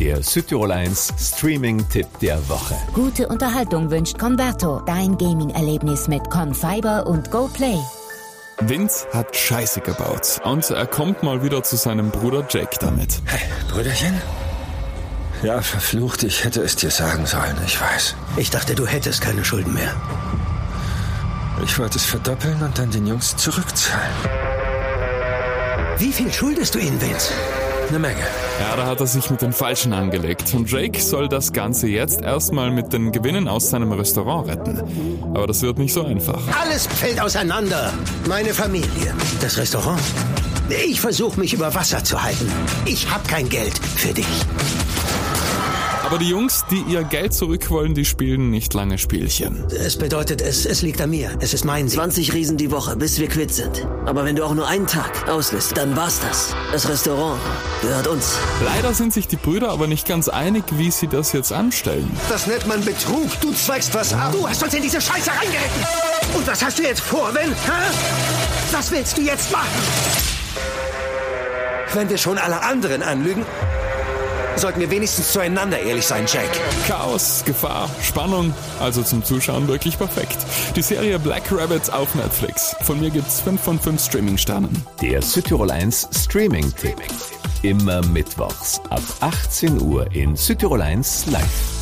Der Südtirol 1 Streaming-Tipp der Woche. Gute Unterhaltung wünscht Converto, dein Gaming-Erlebnis mit Confiber und GoPlay. Vince hat Scheiße gebaut und er kommt mal wieder zu seinem Bruder Jake damit. Hey, Brüderchen? Ja, verflucht, ich hätte es dir sagen sollen, ich weiß. Ich dachte, du hättest keine Schulden mehr. Ich wollte es verdoppeln und dann den Jungs zurückzahlen. Wie viel schuldest du ihnen, Vince? Eine Menge. Ja, da hat er sich mit den Falschen angelegt. Und Jake soll das Ganze jetzt erstmal mit den Gewinnen aus seinem Restaurant retten. Aber das wird nicht so einfach. Alles fällt auseinander. Meine Familie, das Restaurant. Ich versuche, mich über Wasser zu halten. Ich habe kein Geld für dich. Aber die Jungs, die ihr Geld zurück wollen, die spielen nicht lange Spielchen. Es bedeutet, es liegt an mir. Es ist mein Sieg. 20 Riesen die Woche, bis wir quitt sind. Aber wenn du auch nur einen Tag auslässt, dann war's das. Das Restaurant gehört uns. Leider sind sich die Brüder aber nicht ganz einig, wie sie das jetzt anstellen. Das nennt man Betrug. Du zweigst was ab. Du hast uns in diese Scheiße reingeritten. Und was hast du jetzt vor, Vin? Was willst du jetzt machen? Wenn wir schon alle anderen anlügen, sollten wir wenigstens zueinander ehrlich sein, Jake. Chaos, Gefahr, Spannung, also zum Zuschauen wirklich perfekt. Die Serie Black Rabbit auf Netflix. Von mir gibt's 5 von 5 Streaming-Sternen. Der Südtirol 1 Streaming-Tipp. Immer mittwochs ab 18 Uhr in Südtirol 1 live.